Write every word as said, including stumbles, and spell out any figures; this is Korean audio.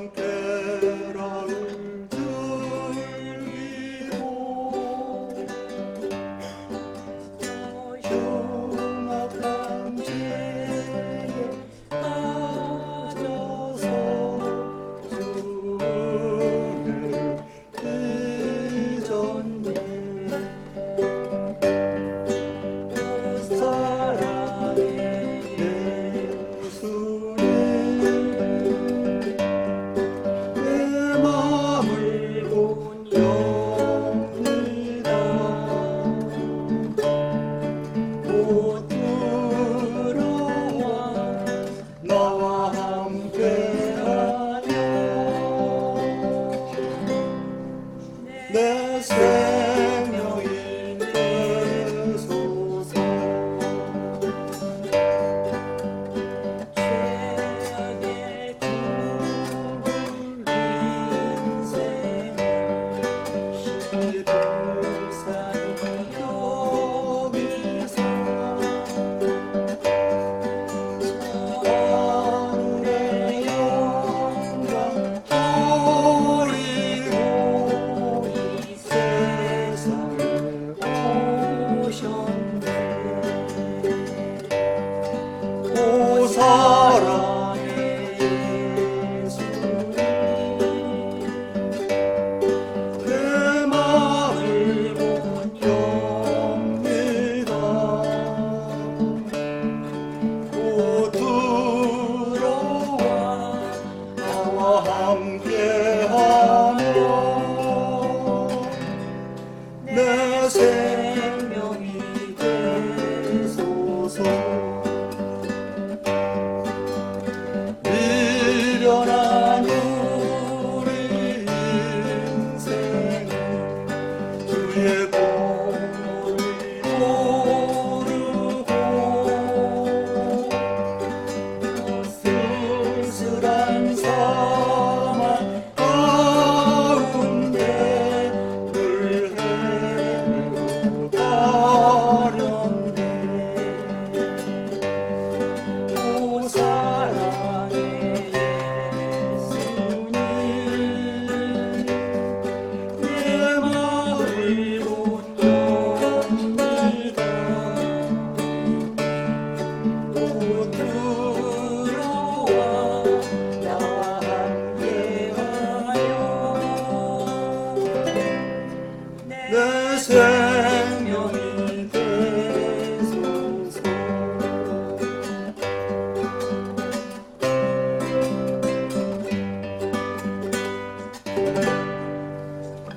계란을 들기로 흉악한 죄에 빠져서 주를 잊었네. 사랑의 예수님, 내 맘을 곧 엽니다. 곧 들어와 나와 함께하여 내 생명이 되소서. 죄악의 둥근 인생을 불쌍히 여기사 하늘의 영광 버리고 이 세상에 오셨네. 오 사랑의 예수님, 내 맘을 곧 엽니다. 곧 들어와 나와 함께하며 내 생명이 되소서. 미련한 우리 인생은 주의 공로를 모르고 쓸쓸한 사막 가운데 늘 헤매고 가렸네. 오 사랑의 예수님, 내 마음을 곧 엽니다. 곧 들어와 나와 함께하여 내 생명이